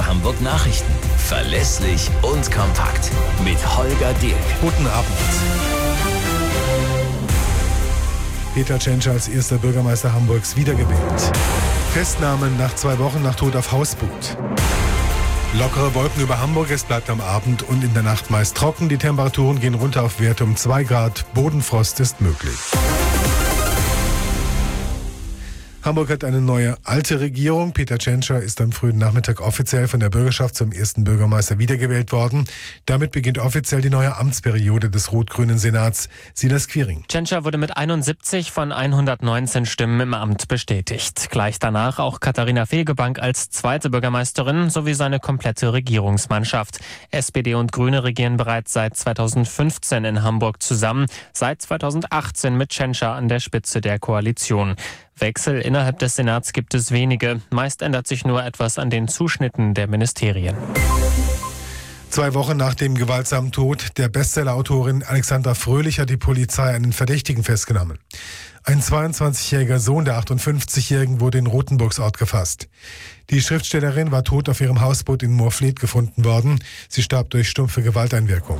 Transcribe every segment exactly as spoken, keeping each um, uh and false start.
Hamburg Nachrichten. Verlässlich und kompakt. Mit Holger Dirk. Guten Abend. Peter Tschentscher als erster Bürgermeister Hamburgs wiedergewählt. Festnahmen nach zwei Wochen nach Tod auf Hausboot. Lockere Wolken über Hamburg, es bleibt am Abend und in der Nacht meist trocken. Die Temperaturen gehen runter auf Werte um zwei Grad. Bodenfrost ist möglich. Hamburg hat eine neue alte Regierung. Peter Tschentscher ist am frühen Nachmittag offiziell von der Bürgerschaft zum ersten Bürgermeister wiedergewählt worden. Damit beginnt offiziell die neue Amtsperiode des rot-grünen Senats. Silas Quiring. Tschentscher wurde mit einundsiebzig von hundertneunzehn Stimmen im Amt bestätigt. Gleich danach auch Katharina Fegebank als zweite Bürgermeisterin sowie seine komplette Regierungsmannschaft. S P D und Grüne regieren bereits seit zweitausendfünfzehn in Hamburg zusammen, seit zweitausendachtzehn mit Tschentscher an der Spitze der Koalition. Wechsel innerhalb des Senats gibt es wenige. Meist ändert sich nur etwas an den Zuschnitten der Ministerien. Zwei Wochen nach dem gewaltsamen Tod der Bestsellerautorin Alexandra Fröhlich hat die Polizei einen Verdächtigen festgenommen. Ein zweiundzwanzigjähriger Sohn der achtundfünfzigjährigen wurde in Rothenburgsort gefasst. Die Schriftstellerin war tot auf ihrem Hausboot in Moorfleet gefunden worden. Sie starb durch stumpfe Gewalteinwirkung.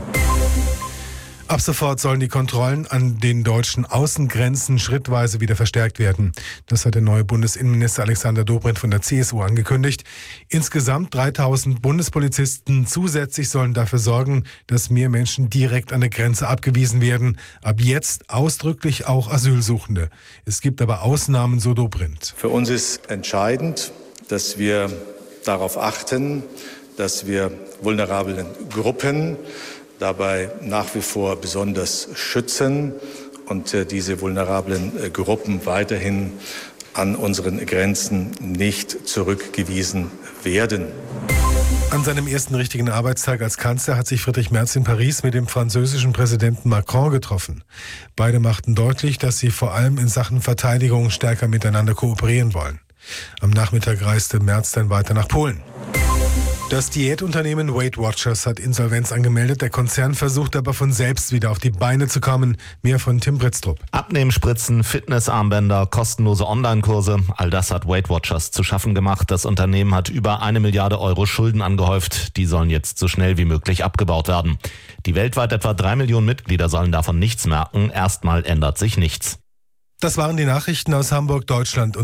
Ab sofort sollen die Kontrollen an den deutschen Außengrenzen schrittweise wieder verstärkt werden. Das hat der neue Bundesinnenminister Alexander Dobrindt von der C S U angekündigt. Insgesamt dreitausend Bundespolizisten zusätzlich sollen dafür sorgen, dass mehr Menschen direkt an der Grenze abgewiesen werden. Ab jetzt ausdrücklich auch Asylsuchende. Es gibt aber Ausnahmen, so Dobrindt. Für uns ist entscheidend, dass wir darauf achten, dass wir vulnerablen Gruppen dabei nach wie vor besonders schützen und äh, diese vulnerablen äh, Gruppen weiterhin an unseren Grenzen nicht zurückgewiesen werden. An seinem ersten richtigen Arbeitstag als Kanzler hat sich Friedrich Merz in Paris mit dem französischen Präsidenten Macron getroffen. Beide machten deutlich, dass sie vor allem in Sachen Verteidigung stärker miteinander kooperieren wollen. Am Nachmittag reiste Merz dann weiter nach Polen. Das Diätunternehmen Weight Watchers hat Insolvenz angemeldet. Der Konzern versucht aber von selbst wieder auf die Beine zu kommen. Mehr von Tim Britztrup. Abnehmspritzen, Fitnessarmbänder, kostenlose Online-Kurse. All das hat Weight Watchers zu schaffen gemacht. Das Unternehmen hat über eine Milliarde Euro Schulden angehäuft. Die sollen jetzt so schnell wie möglich abgebaut werden. Die weltweit etwa drei Millionen Mitglieder sollen davon nichts merken. Erstmal ändert sich nichts. Das waren die Nachrichten aus Hamburg, Deutschland und